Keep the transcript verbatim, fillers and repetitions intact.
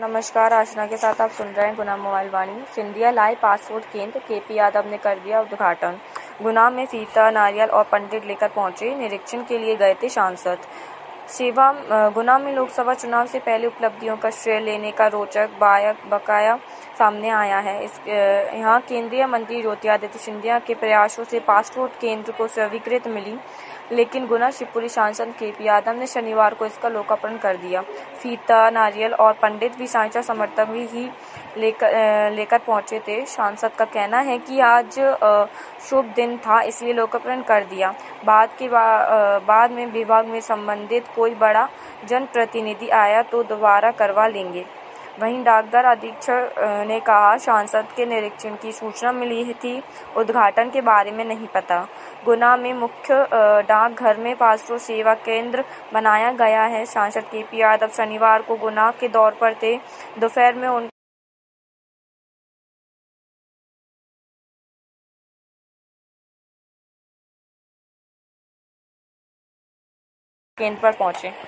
नमस्कार, आशना के साथ आप सुन रहे हैं गुना मोबाइल वाणी। सिंधिया लाए पासपोर्ट केंद्र, केपी यादव ने कर दिया उद्घाटन। गुना में फीता, नारियल और पंडित लेकर पहुंचे, निरीक्षण के लिए गए थे सांसद। सेवा गुना में लोकसभा चुनाव से पहले उपलब्धियों का श्रेय लेने का रोचक बकाया सामने आया है। इस यहाँ केंद्रीय मंत्री ज्योतिरादित्य सिंधिया के प्रयासों से पासपोर्ट केंद्र को स्वीकृति मिली, लेकिन गुना शिवपुरी सांसद केपी यादव ने शनिवार को इसका लोकार्पण कर दिया। फीता, नारियल और पंडित भी सांचा समर्थक भी ही लेकर लेकर पहुंचे थे। सांसद का कहना है कि आज शुभ दिन था, इसलिए लोकार्पण कर दिया। बाद के बा, बाद में विभाग में संबंधित कोई बड़ा जनप्रतिनिधि आया तो दोबारा करवा लेंगे। वहीं डाकघर अधीक्षक ने कहा, सांसद के निरीक्षण की सूचना मिली थी, उद्घाटन के बारे में नहीं पता। गुना में मुख्य डाकघर में पासपोर्ट सेवा केंद्र बनाया गया है। सांसद केपी यादव शनिवार को गुना के दौर पर थे। दोपहर में उन केंद्र पर पहुंचे।